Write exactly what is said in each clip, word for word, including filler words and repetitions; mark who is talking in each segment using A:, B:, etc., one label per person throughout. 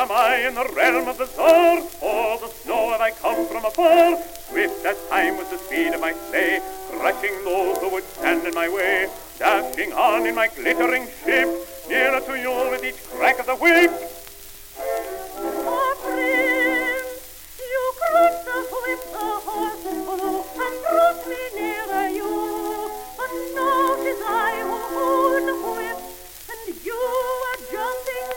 A: am I in the realm of the Tsar? All the snow have I come from afar. Swift as time was the speed of my sleigh, crushing those who would stand in my way. Dashing on in my glittering ship, nearer to you with each crack of the whip.
B: Oh, Prince, you crush the whip, the horse flew, and brought me nearer you. But now 'tis I who hold the whip, and you are jumping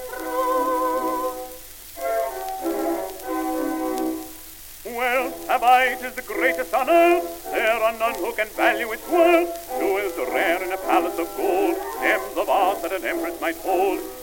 B: through.
A: Well, have I, 'tis the greatest honor. There are none who can value its worth. Jewels rare in a palace of gold, gems of art that an empress might hold.